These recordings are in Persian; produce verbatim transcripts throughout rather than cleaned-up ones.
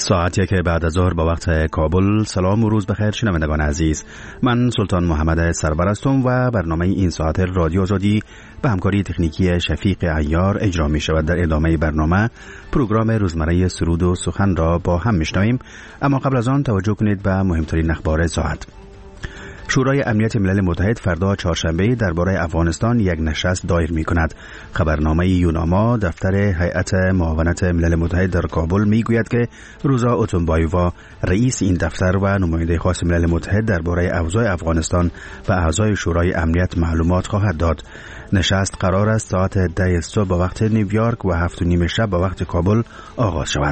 ساعتی که بعد از ظهر با وقت کابل. سلام و روز بخیر شنوندگان عزیز، من سلطان محمد سرور هستم و برنامه این ساعت رادیو آزادی به همکاری تکنیکی شفیق عیار اجرا می شود. در ادامه برنامه پروگرام روزمره سرود و سخن را با هم میشنویم، اما قبل از آن توجه کنید به مهمترین اخبار ساعت. شورای امنیت ملل متحد فردا چهارشنبه درباره افغانستان یک نشست دایر می کند. خبرنامه یوناما دفتر هیئت معاونت ملل متحد در کابل می گوید که روزا اوتونبایووا رئیس این دفتر و نماینده خاص ملل متحد درباره اوضاع افغانستان و اعضای شورای امنیت معلومات خواهد داد. نشست قرار است ساعت ده صبح با وقت نیویورک و هفت و نیم شب با وقت کابل آغاز شود.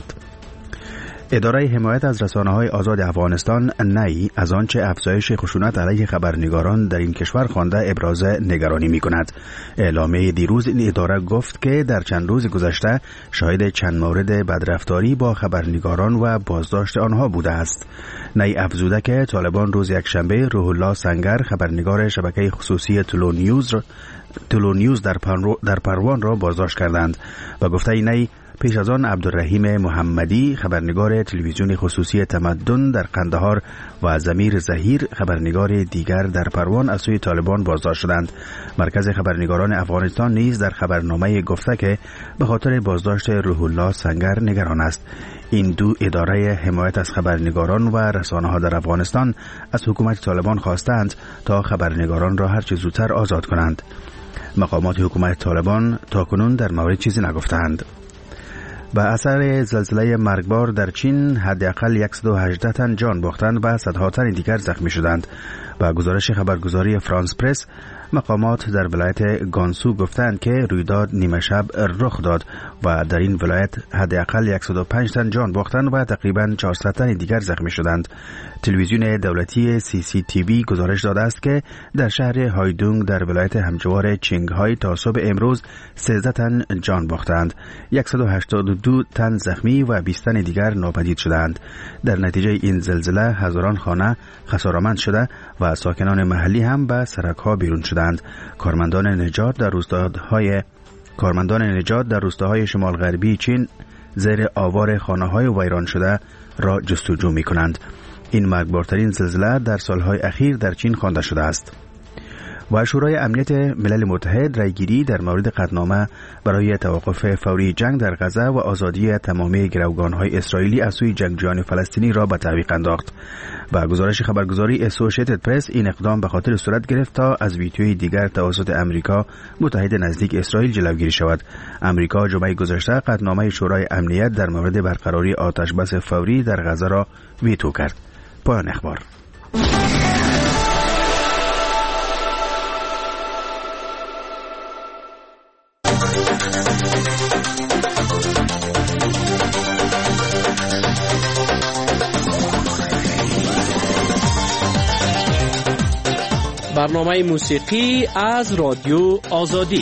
اداره حمایت از رسانه‌های آزاد افغانستان نی از آنچه افزایش خشونت علیه خبرنگاران در این کشور خوانده ابراز نگرانی می‌کند. اعلامیه دیروز این اداره گفت که در چند روز گذشته شاهد چند مورد بدرفتاری با خبرنگاران و بازداشت آنها بوده است. نی افزوده که طالبان روز یکشنبه روح الله سنگر خبرنگار شبکه خصوصی تلو نیوز تلو نیوز در, در پروان را بازداشت کردند و گفته نی پیش از آن عبدالرحیم محمدی خبرنگار تلویزیون خصوصی تمدن در قندهار و ضمیر ظهیر خبرنگار دیگر در پروان از سوی طالبان بازداشت شدند. مرکز خبرنگاران افغانستان نیز در خبرنامه گفته که به خاطر بازداشت روح الله سنگر نگران است. این دو اداره حمایت از خبرنگاران و رسانه‌ها در افغانستان از حکومت طالبان خواستند تا خبرنگاران را هر چه زودتر آزاد کنند. مقامات حکومت طالبان تاکنون در مورد چیزی نگفتند. با اثر زلزله مرگبار در چین حداقل صد و هجده تن جان باختند و صدها تن دیگر زخمی شدند. با گزارش خبرگزاری فرانس پرس، مقامات در ولایت گانسو گفتند که رویداد نیمه شب رخ داد و در این ولایت حداقل صد و پنج تن جان باختند و تقریباً چهارصد تن دیگر زخمی شدند. تلویزیون دولتی سی سی تی وی گزارش داده است که در شهر هایدونگ در ولایت همجوار چینگهای تا صبح امروز سیزده تن جان باختند، صد و هشتاد و دو تن زخمی و بیست تن دیگر ناپدید شدند. در نتیجه این زلزله هزاران خانه خساره‌مند شده و ساکنان محلی هم به سرک‌ها بیرون شدند. کارمندان نجات در روستاهای کارمندان نجات در روستاهای شمال غربی چین زیر آوار خانه‌های ویران شده را جستجو می‌کنند. این مرگبارترین زلزله در سالهای اخیر در چین خوانده شده است. و شورای امنیت ملل متحد رایگیری در مورد قطعنامه برای توقف فوری جنگ در غزه و آزادی تمامی گروگان‌های اسرائیلی از سوی جنگجویان فلسطینی را به تعویق انداخت. با گزارش خبرگزاری اسوسییتد پرس، این اقدام به خاطر صورت گرفت تا از ویتوی دیگر توسط امریکا متحد نزدیک اسرائیل جلوگیری شود. امریکا جمعه گذشته قطعنامه شورای امنیت در مورد برقراری آتشبس فوری در غزه را ویتو کرد. پایان اخبار. برنامه موسیقی از رادیو آزادی.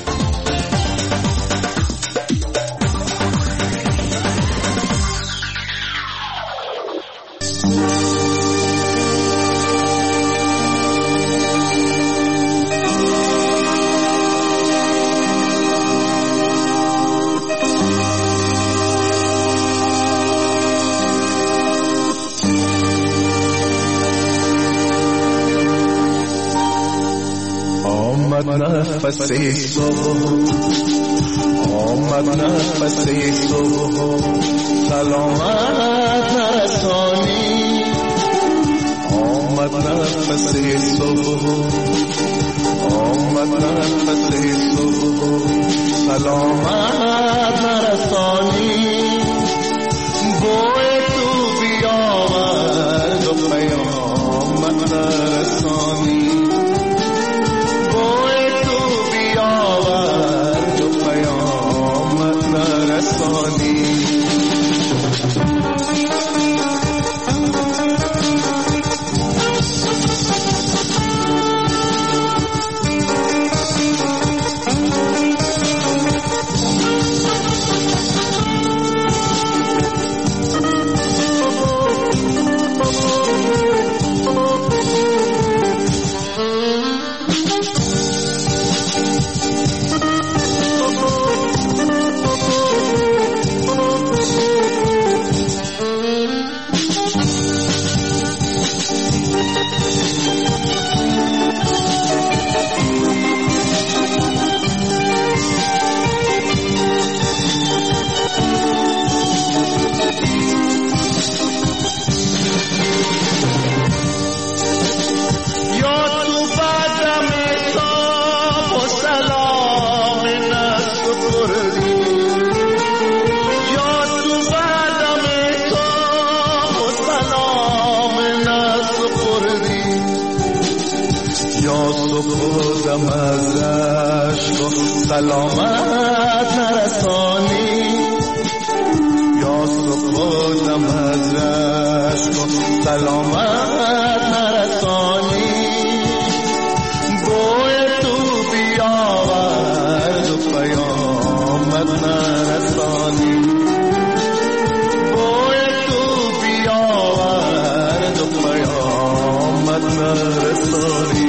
نفس صبح آمد، نفس صبح سلامت نرسانی. آمد نفس صبح آمد، نفس صبح سلامت نرسانی. بوی تو بیاورد و پیامت نرسانی. یا سپردم از عشق و سلامت نرسانی یا سپردم از عشق و سلامت نرسانی بوی تو بیاورد و پیامت نرسانی بوی تو بیاورد و پیامت نرسانی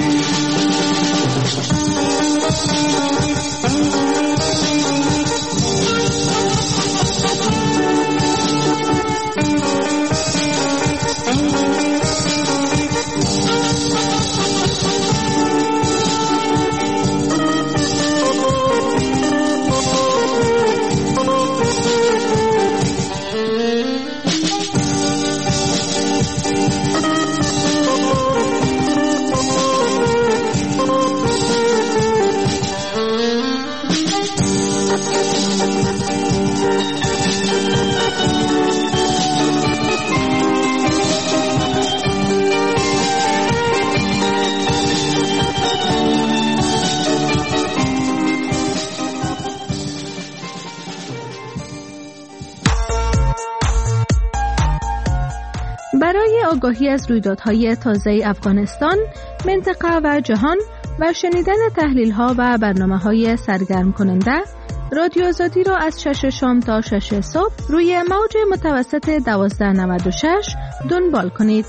برای آگاهی از رویدادهای تازه افغانستان، منطقه و جهان و شنیدن تحلیل‌ها و برنامه‌های سرگرم کننده، رادیو آزادی را از شش شام تا شش صبح روی موج متوسط دوازده نود و شش دنبال کنید.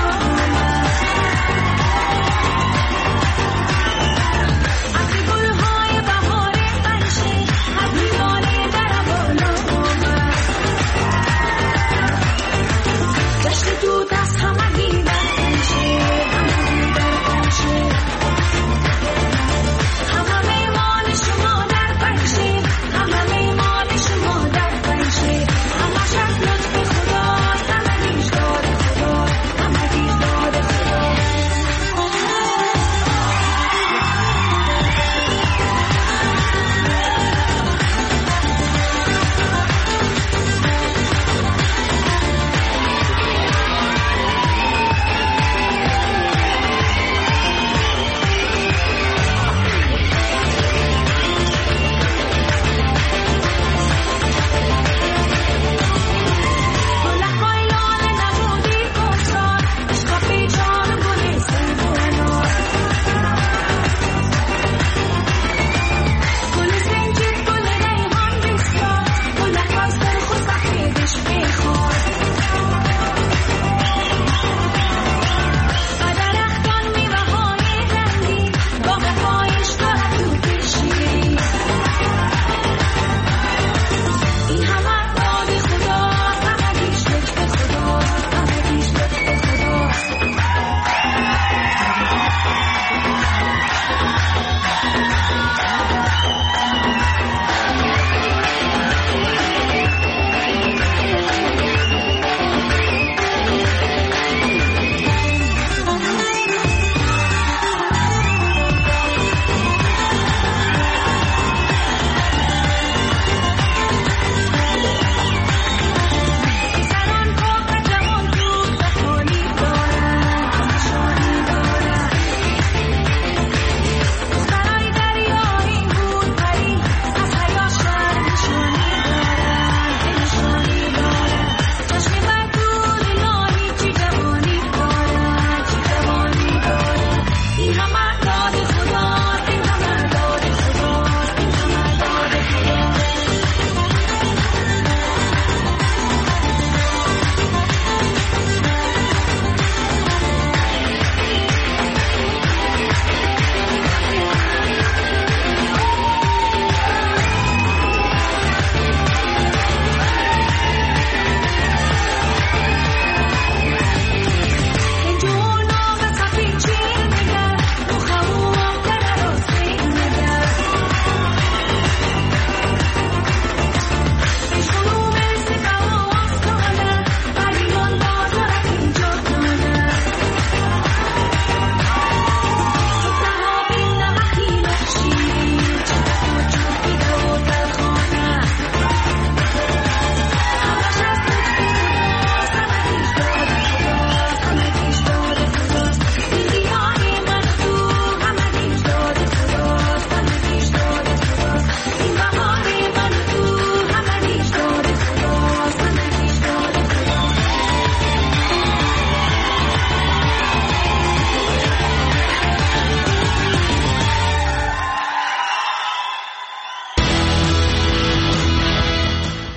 Gulha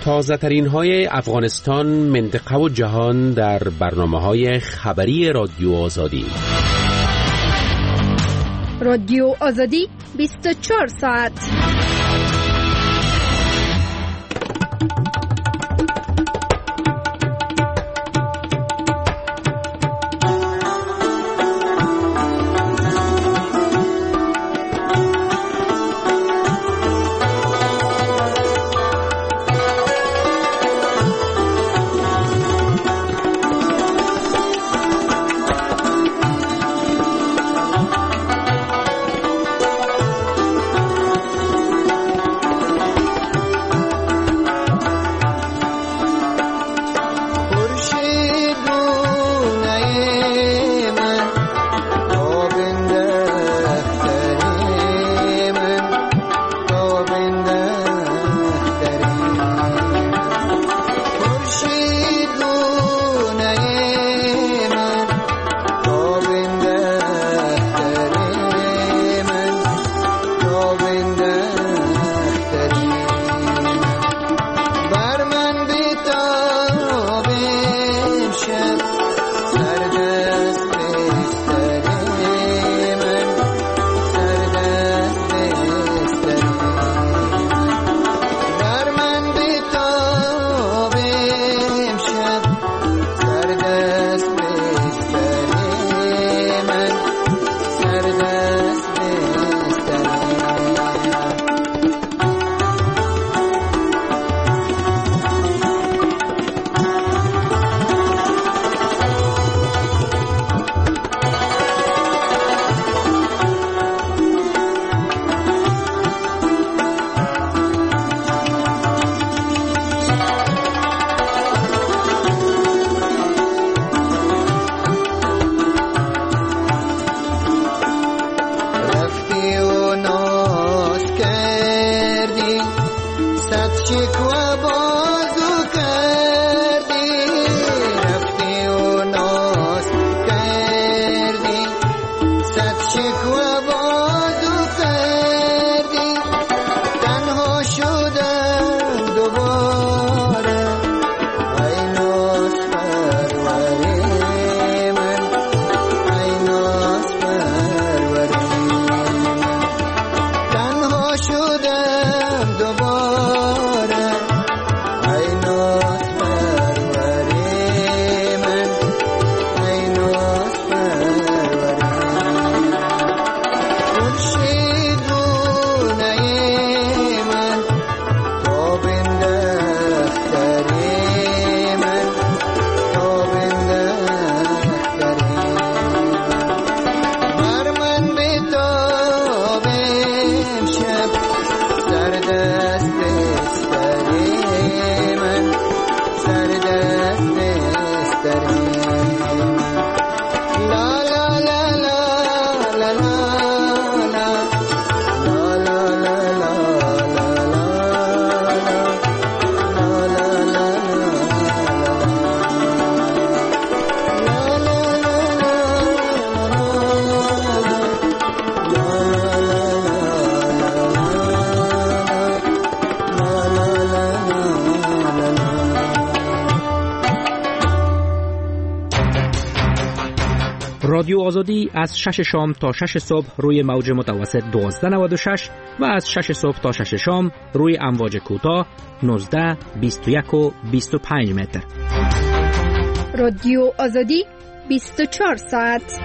تازه ترین های افغانستان، منطقه و جهان در برنامه های خبری رادیو آزادی. رادیو آزادی بیست و چهار ساعت. رادیو آزادی از شش شام تا شش صبح روی موج متوسط دوازده نود و شش و از شش صبح تا شش شام روی امواج کوتاه نوزده، بیست و یک و بیست و پنج متر. رادیو آزادی بیست و چهار ساعت.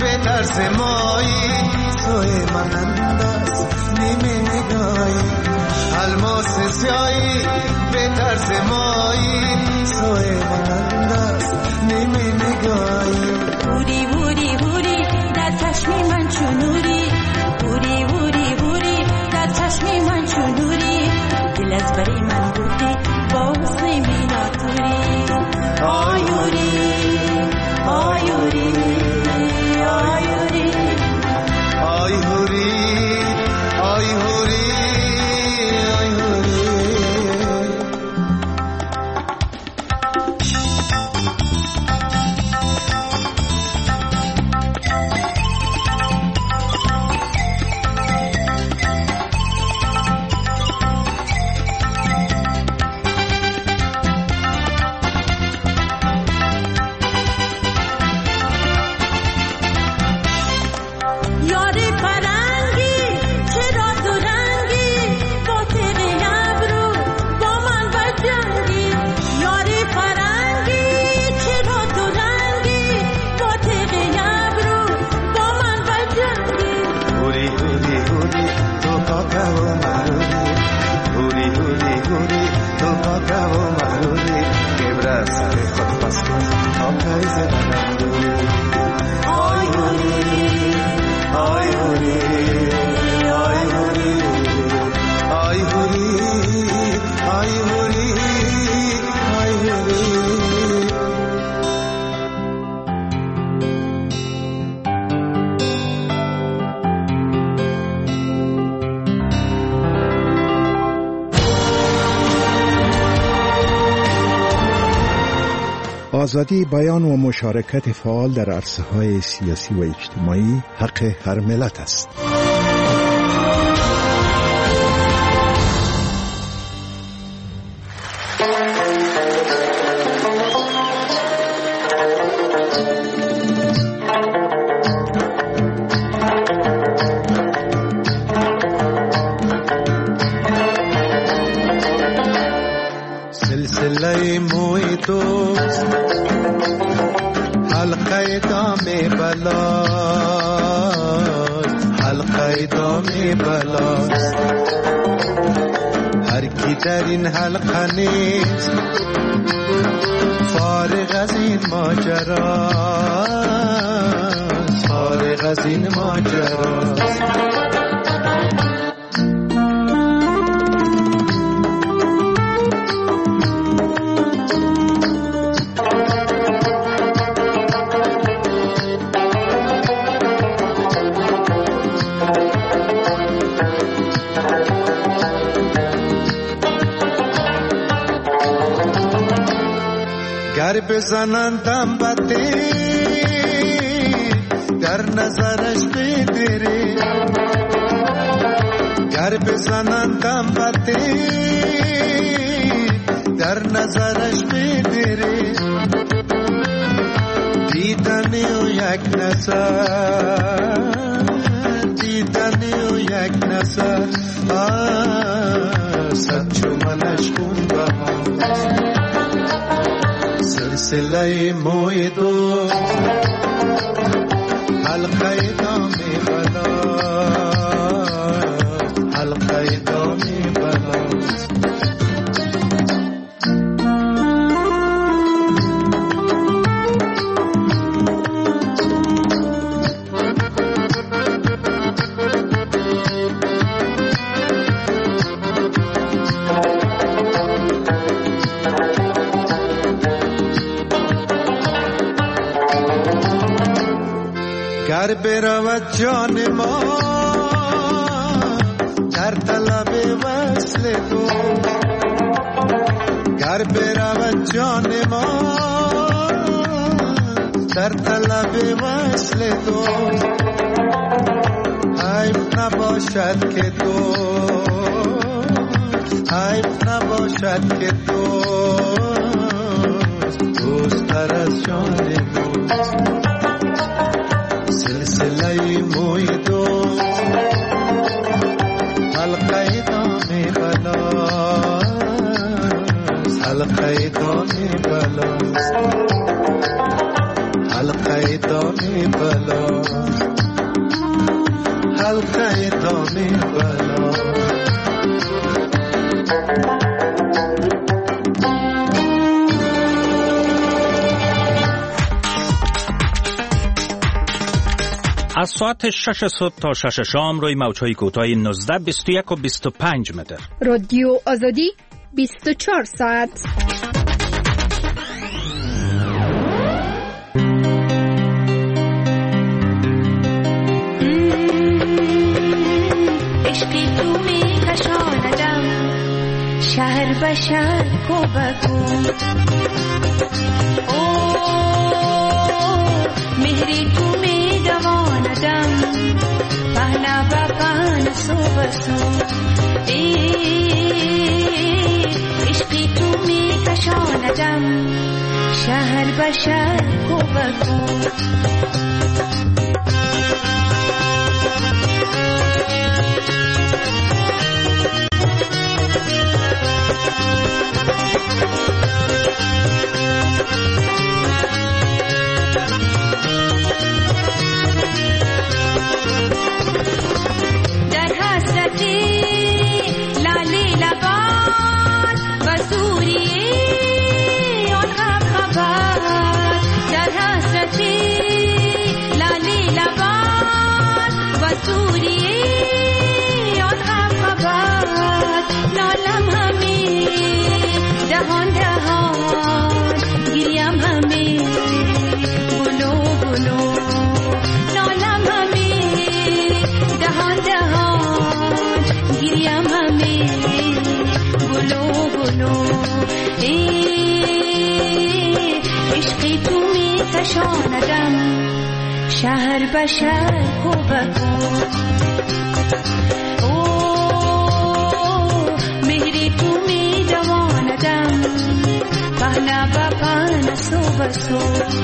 به طرز مایی سوی من انداز نیمه نگاهی الماس سیایی به طرز مایی سوی من انداز نیمه نگاهی بوری بوری بوری در چشم من چونوری بوری بوری بوری در چشم من چونوری دل از بری من بودی با حسن میناتوری آیوری آیوری آیوری آیوری آیوری آزادی بیان و مشارکت فعال در عرصه‌های سیاسی و اجتماعی حق هر ملت است. سلسله موی دوست حلقه دام بلاست حلقه دام بلاست هر کی در این حلقه نیست فارغ از این ماجراست فارغ از این ماجراست گر بزنندم بده در نظرش بدره گر بزنندم بده در نظرش بدره دیدنی و یک نظر دیدنی و یک نظر صد چو منش خون بهاست سلسله موی دوست حلقه دام بلاست حلقه دام بلاست گر برود جان ما در طلب وصل تو گر برود جان ما در طلب وصل تو حیف نباشد که تو حیف نباشد که تو دوست تر از جان دوست سلسله موی دوست حلقه دام بلاست حلقه دام بلاست حلقه دام بلاست حلقه دام بلا از ساعت شش صبح تا شش شام روی موج‌های کوتاه نوزده، بیست و یک و بیست و پنج متر. رادیو آزادی بیست و چهار ساعت. عشقی تو می کشاندم شهر به شهر کو بکو مهری تو می دواندم پهنا با پهن سو بسو عشقی تو می کشاندم شهر به شهر کو بکو شهر به شهر کو بکو مهری تو می دواندم پهنا با پهن سو بسو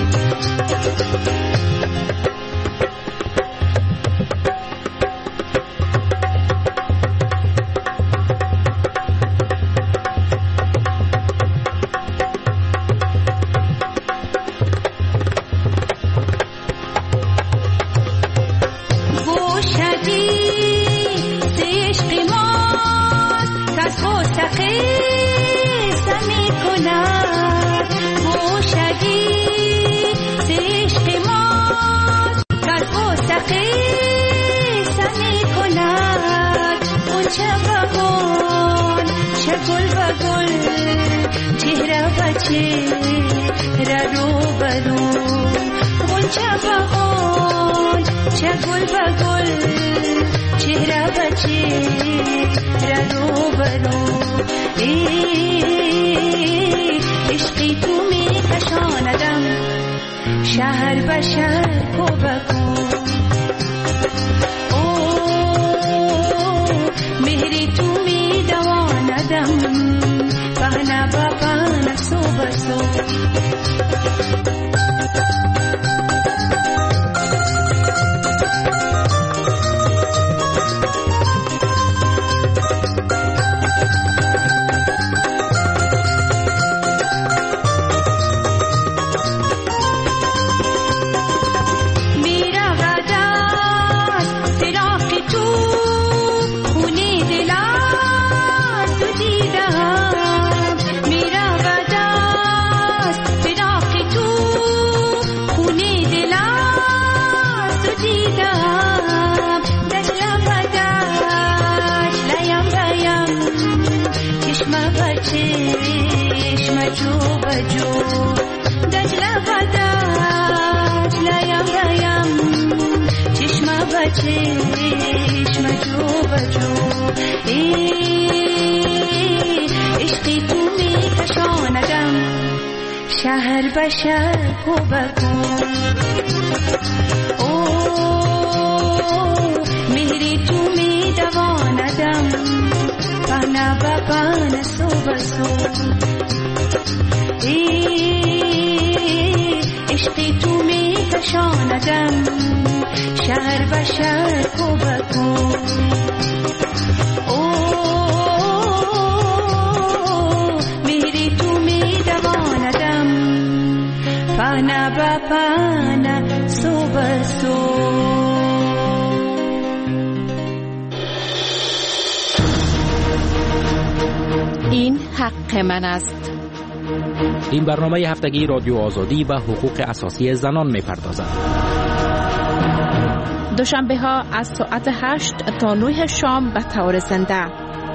شهر به شهر کو بکو مهری تو می دواندم پهنا با پهن سو بسو عشقی تو می کشاندم شهر به شهر کو بکو پهنا با پهنا سو بسو حق من است. این برنامه هفتگی رادیو آزادی و حقوق اساسی زنان می‌پردازد. دوشنبه ها از ساعت هشت تا نه شام به طور زنده.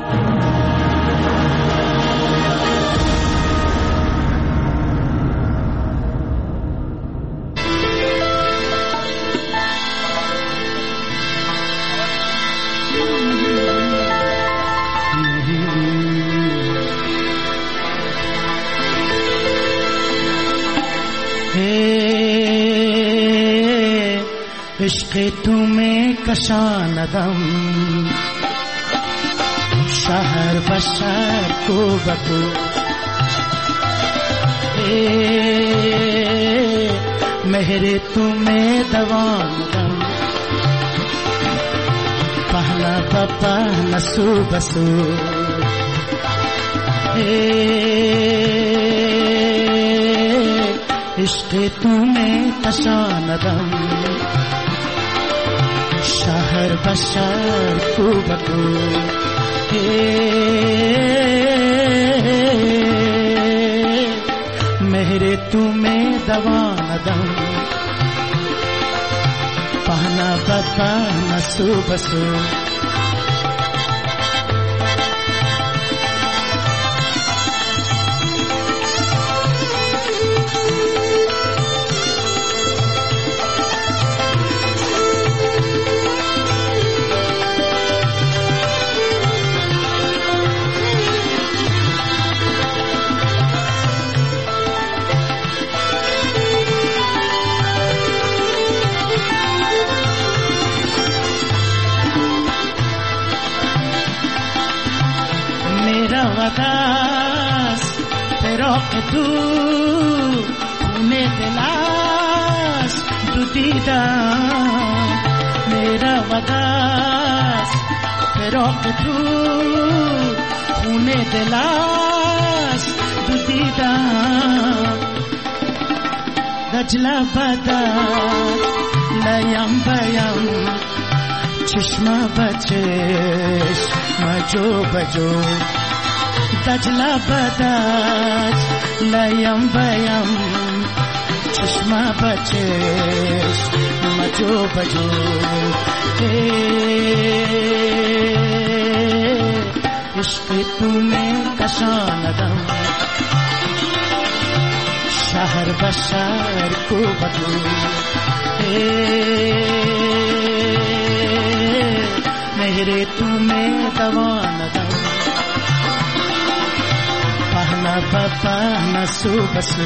عشق تمہیں کشاندم شهر و شهر کو بکو مہر تمہیں دواندم پہنا پپا نسو بسو عشق تمہیں کشاندم شهر بشر کو بکو مہر تمہیں دواندم پہنا بپا نسو بسو وداس فراق تو خون دلاس تو دیدم میرا وداس فراق تو خون دلاس تو دیدم دجلا بدر لیم بیم چشم بچش مجو بجو دجلا بدج لیم بیم چشم بچش مجو بجو عشق تمہیں کشاندم شهر و شهر کو بکو مہر تمہیں دواندم پہنا پپا نسو بسو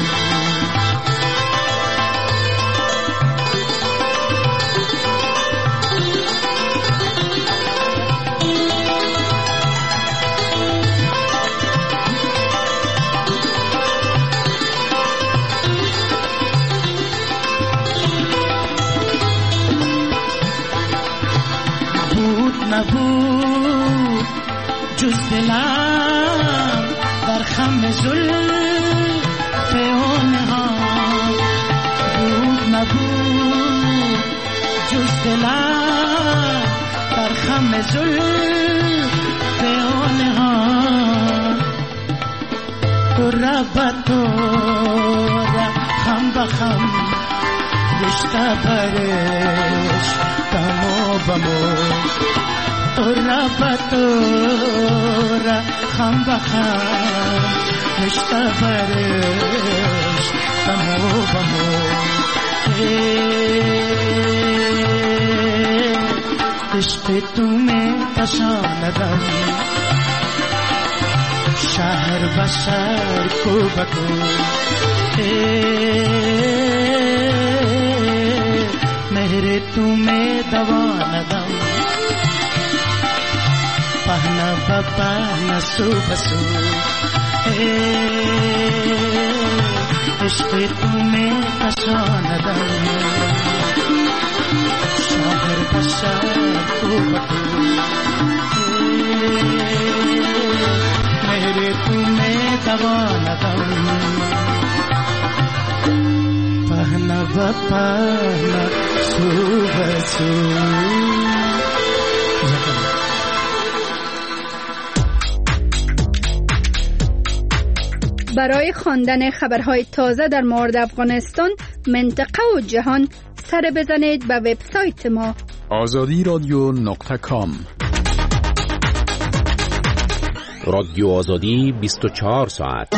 نبود جز دلم در خم زلف اونها بود نبود جز دلم در خم زلف اونها تو رب تو خم بخم رشته برش تمو بمو تو رب تو خم بخم رشته برش تمو بمو عشق تمہیں کشاندم شهر و شهر کو بکو مہر تمہیں دواندم پہنا بپا نسو بسو عشق تمہیں کشاندم شهر و شهر کو بکو مہر تمہیں دواندم پہنا بپا نسو بسو. برای خواندن خبرهای تازه در مورد افغانستان، منطقه و جهان، سر بزنید به وبسایت ما آزادی رادیو نقطه کام. رادیو آزادی بیست و چهار ساعت.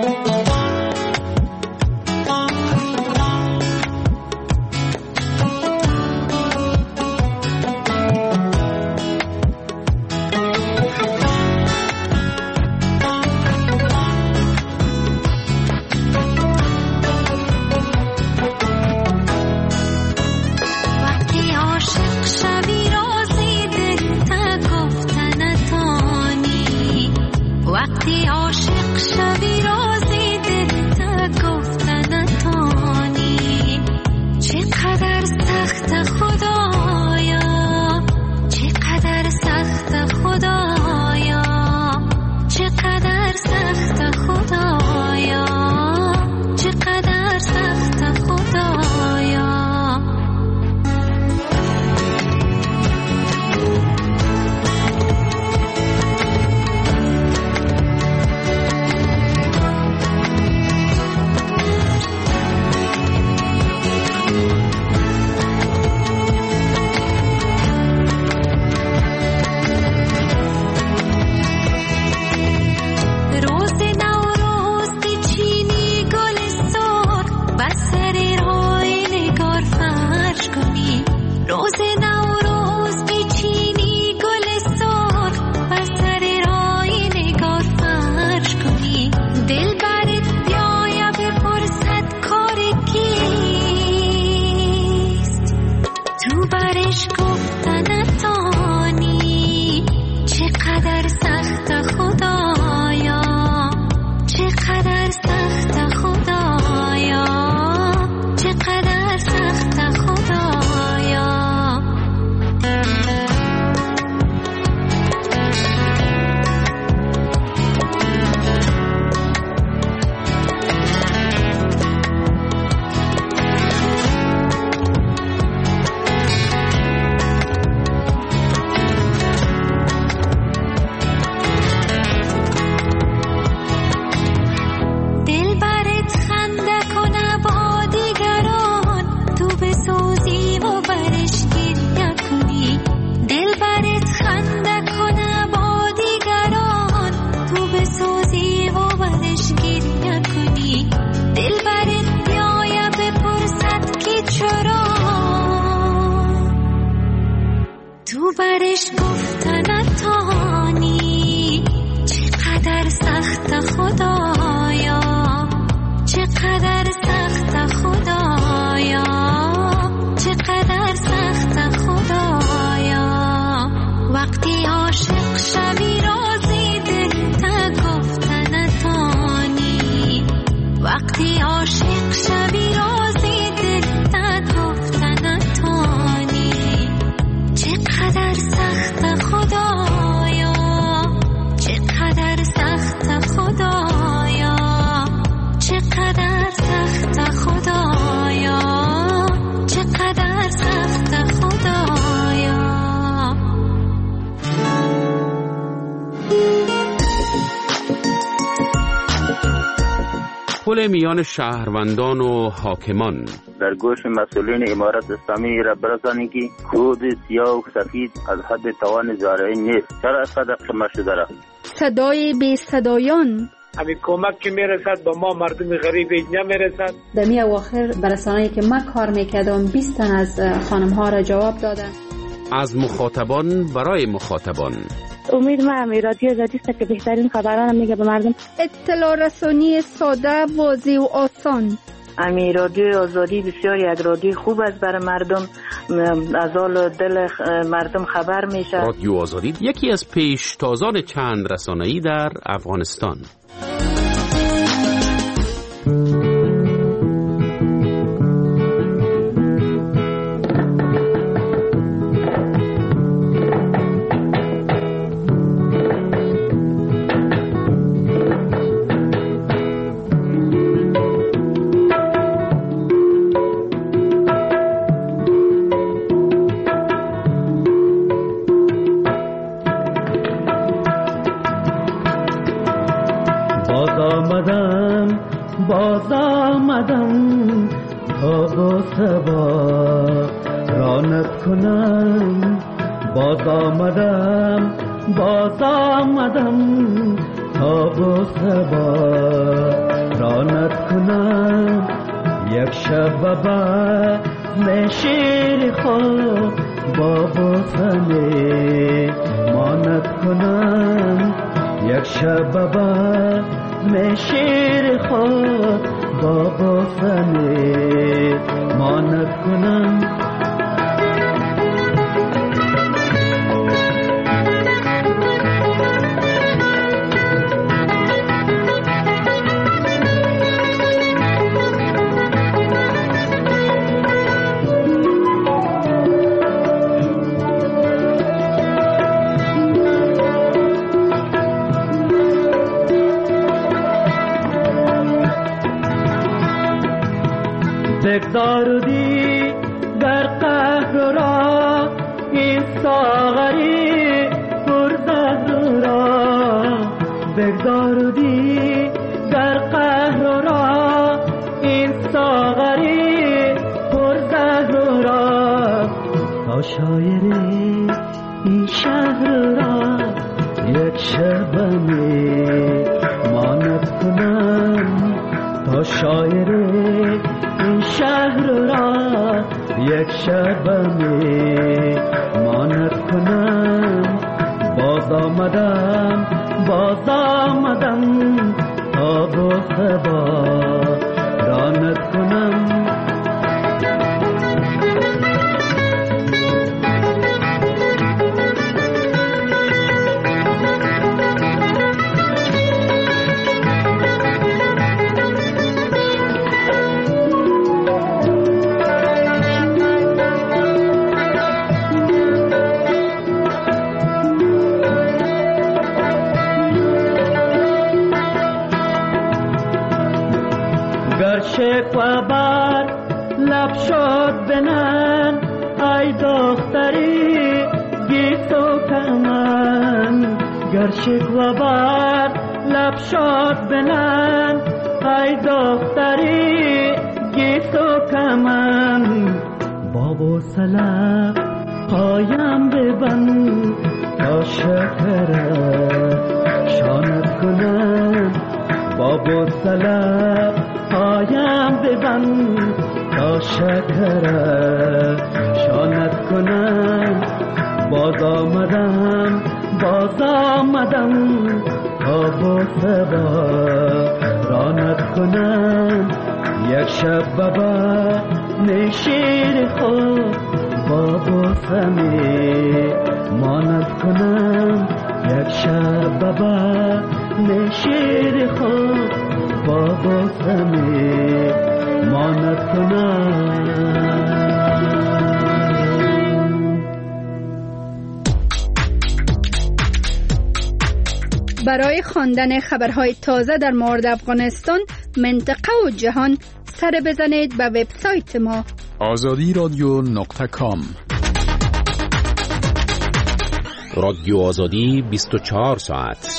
پل میان شهروندان و حاکمان. در گوش مسئولین امارت اسلامی را برسانید که کود سیاه و سفید از حد توان زارعین نیست. چرا اینقدر شما شده را؟ صدای بی صدایان. همین کمک که میرسد با ما مردم غریب نمیرسد. در می اواخر برسانه‌ای که من کار میکردم بیست تن از خانم ها را جواب دادن. از مخاطبان برای مخاطبان. امید ما امی رادیو آزادی است که بهترین خبران میگه به مردم. اطلاع رسانی ساده، واضح و آسان. امی رادیو آزادی بسیار یک رادیو خوب است برای مردم، از حال دل مردم خبر میشه. رادیو آزادی یکی از پیشتازان چند رسانه‌ای در افغانستان. باز آمدم تا با سبا رانت کنم. باز آمدم باز آمدم تا با سبا رانت کنم. یک شب با شیر خود با بوسنی مانت کنم. یک شب با شیر خود با بوسنی مانت کنم. بگذاردی در قهر را این ساغری پرزهر را. بگذاردی در قهر را این ساغری پرزهر را. تا شاعری این شهر را یک شبنی مانت کنم. تا شاعری این شهر را یک شبنی مانت کنم. باز آمدم باز آمدم تا با سبا رانت کنم. شکوه بر لب شد بنن ای دختری گیت و کمن. گر شکوه بر لب شد بنن ای دختری گیت و کمن. بابو سلام پایم ببند تا شکر شانت کنم. بابو سلام پایم ببند تا شکر شانت کنم. باز آمدم باز آمدم تا با سبا رانت کنم. یک شب با نشیر خود با بوسمی مانت کنم. یک شب با نشیر خود با بوسمی مانت کنم. برای خواندن خبرهای تازه در مورد افغانستان، منطقه و جهان سر بزنید به وبسایت ما آزادی رادیو نقطه کام. رادیو آزادی بیست و چهار ساعت.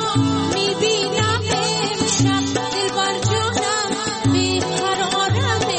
میبینم امشب دل بر جانم بیقرارم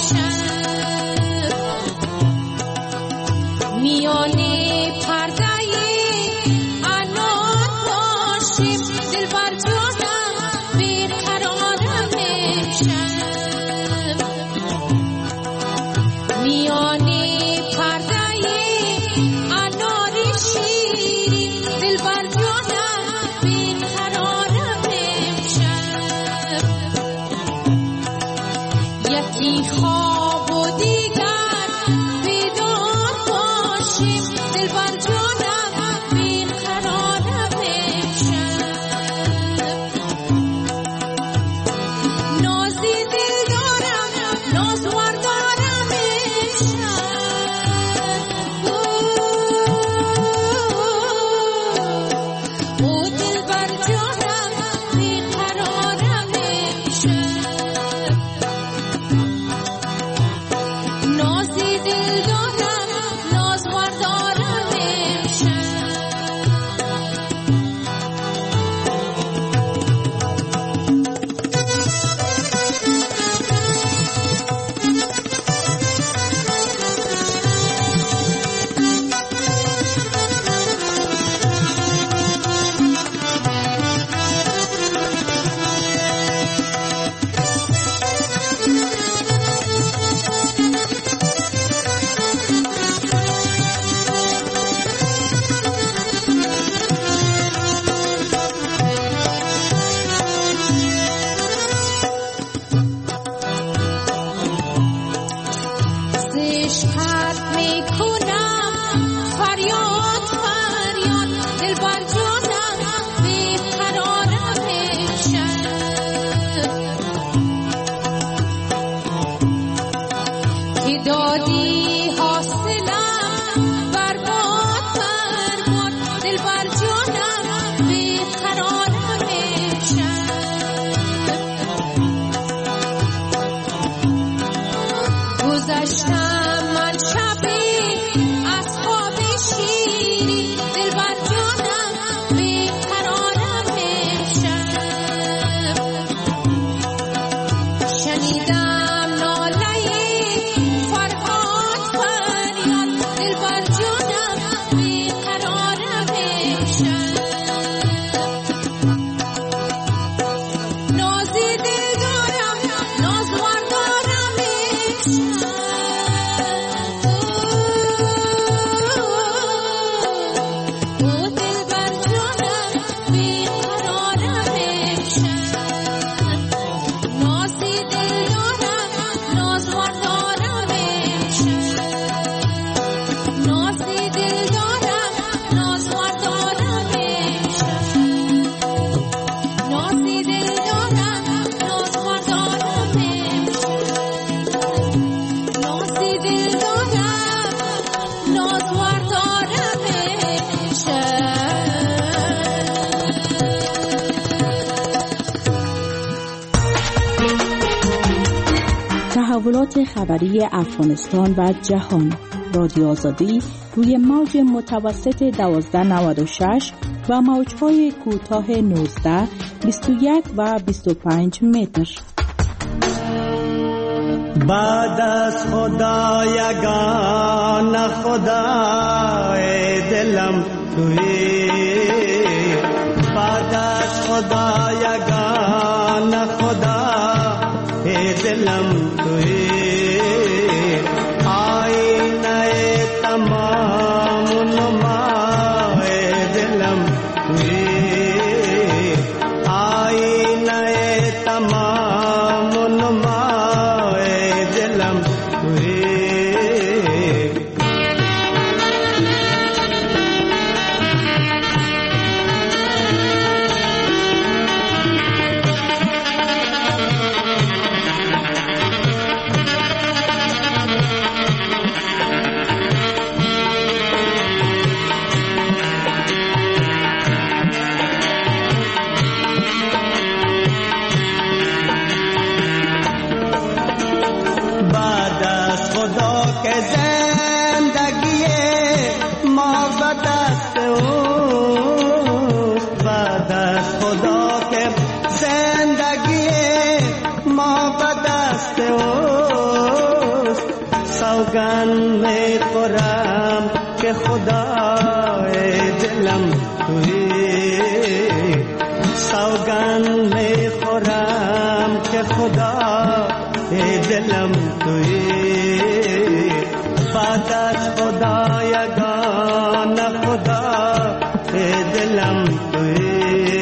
تحولات خبری افغانستان و جهان. رادیو آزادی روی موج متوسط دوازده نود و شش و موج‌های کوتاه نوزده، بیست و یک و بیست و پنج متر. بعد از خدا یگان خدای دلم تویی، بعد از خدا یگان خدای دلم تویی، آینه تمام نمای دلم تویی، آینه تمام نمای دلم تویی. سوگند می خورم که خدای دلم تویی، سوگند می خورم که خدای دلم تویی، بعد از خدا یگان خدا دلم تویی.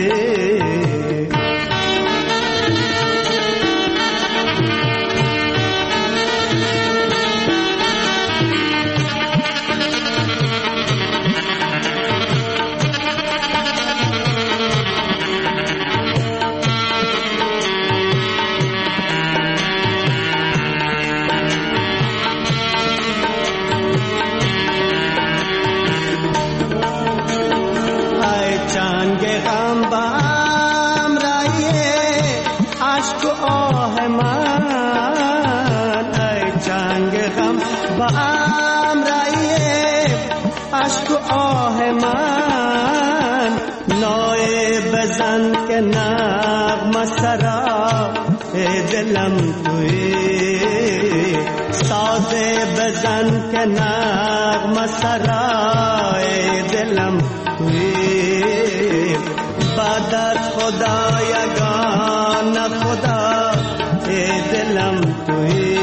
دلم تویی، سازه بزن که نغمه سرای دلم تویی، بعد از خدا یگان خدا دلم تویی.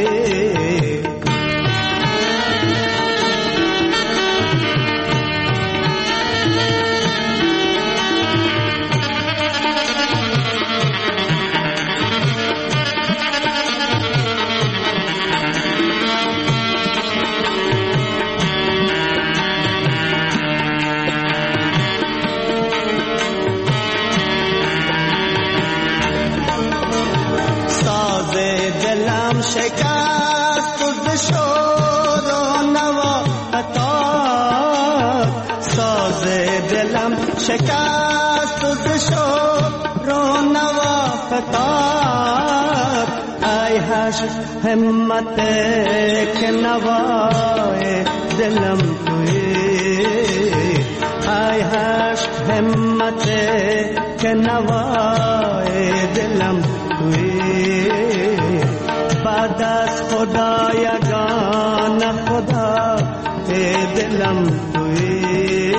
شکست و شد و نوا فتاد، ساز دلم شکست و شد و نوا فتاد، ای هش همت که نوای دلم تویی، ای هش همت که نوای دلم تویی، بعد از خدا یگان خدا دلم تویی،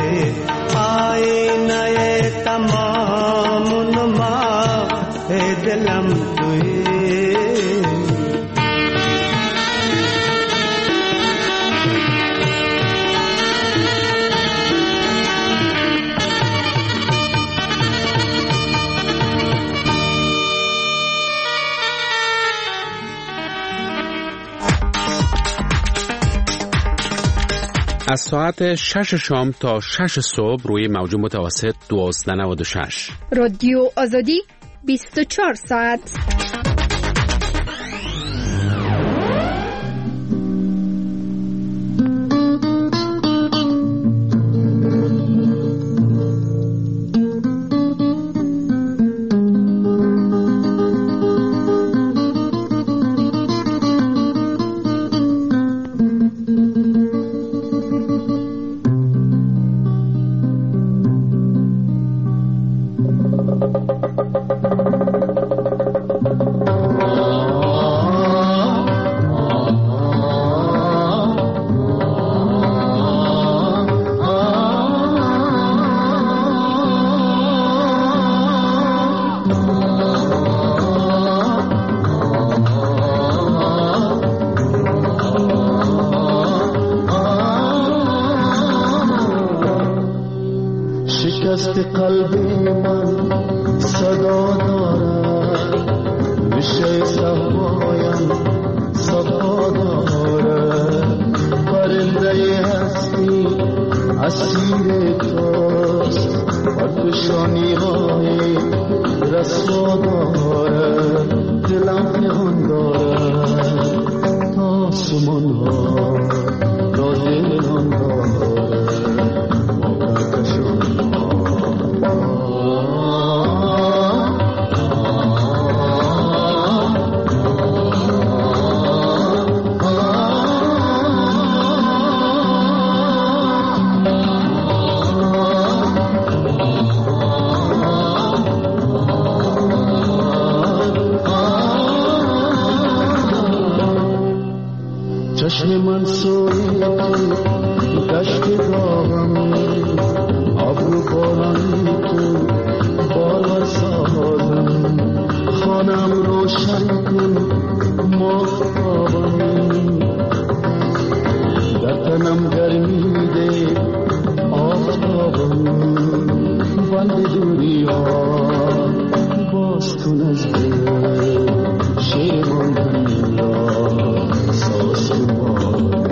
آینه تمام نما دلم تویی. از ساعت شش شام تا شش صبح روی موج متوسط دوازده نود و شش. رادیو آزادی بیست و چهار ساعت. چشم من سوی دشت داغم ابرو بارانی تو باور سازم خانم روشن کن ماهتابم در تنم گرمی ده آفتابم بند دوری ها باز تو نزده شیر ماندنی را ساز کن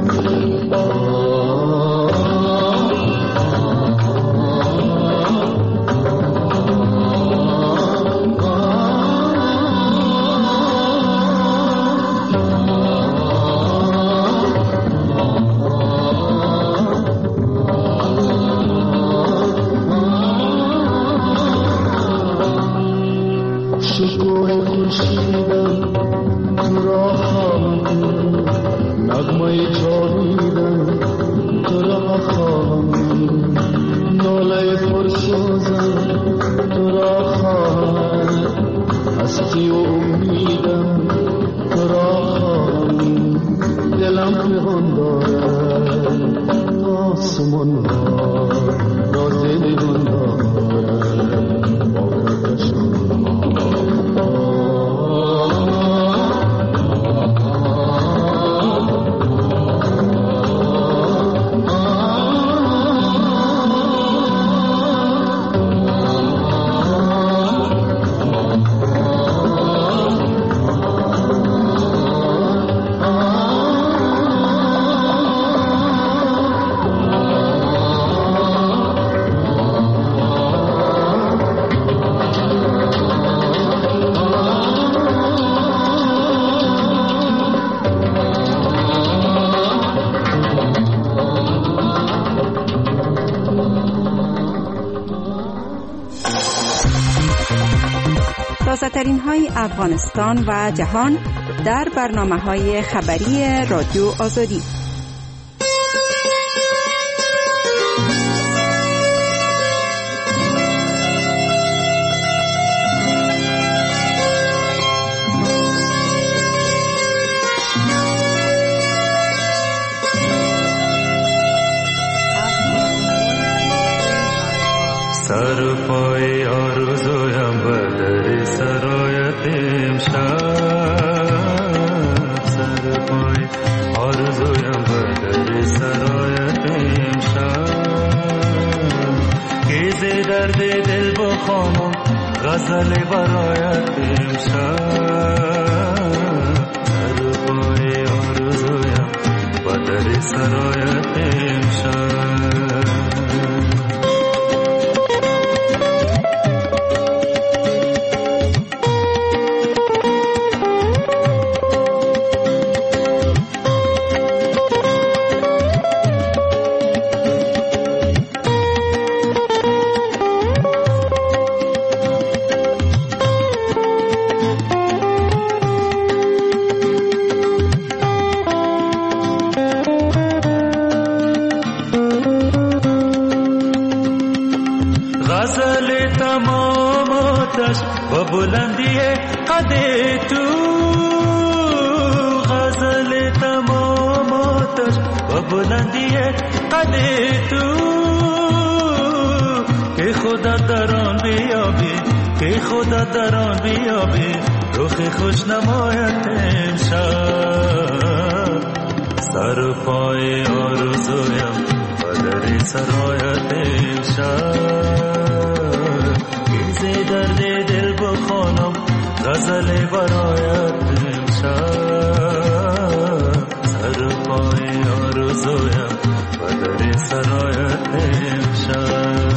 ترین های افغانستان و جهان در برنامه های خبری رادیو آزادی. سر پای آرزویم بدر سرایت امشب، سر پای آرزویم بدر سرایت امشب، گیز درد دل بخوانم غزل برایت امشب، سر پای آرزویم بدر سرایت امشب. و بلندی قد تو غزل تمام آتش و بلندی قد تو که خدا در آن بیابی، که خدا در آن بیابی رخ خوش نمایت امشب، سر پای آرزویم بدر سرایت امشب، گیز درد دل بخوانم غزل برایت امشب، سر پای آرزویم بدر سرایت امشب.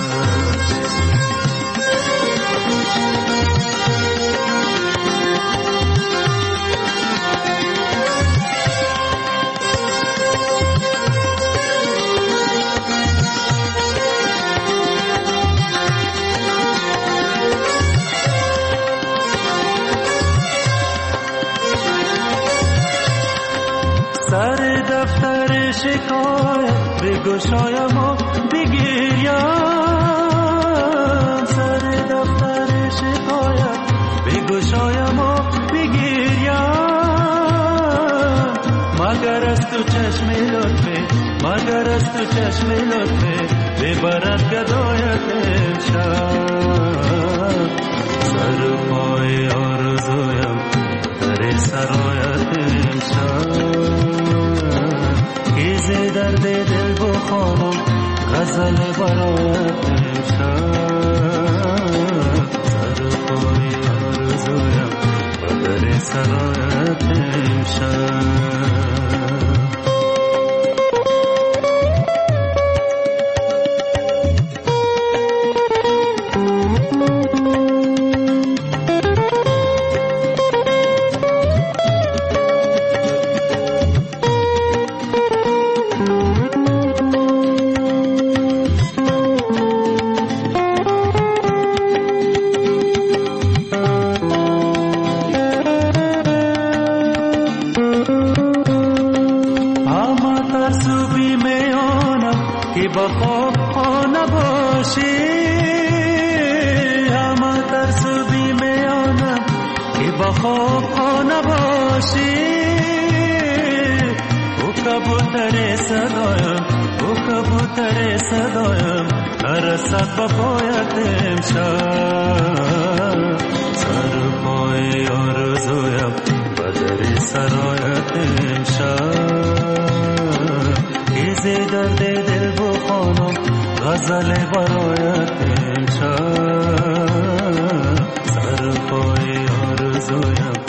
سر دفتر شکایت بگشایم و بگیریم، سر دفتر شکایت بگشایم و بگیریم، مگر از تو چشم لطفه مگر از تو چشم لطفه ببرد گدایت امشب سر پای آرزویم در سرایت امشب کیزه درد دل بخوانم غزل برایت امشب سر پای آرزویم در سرایت امشب نرسد با پایت امشب سر پای آرزویم بدر سرایت امشب کیزه درد دل بخوانم غزل برایت امشب سر پای آرزویم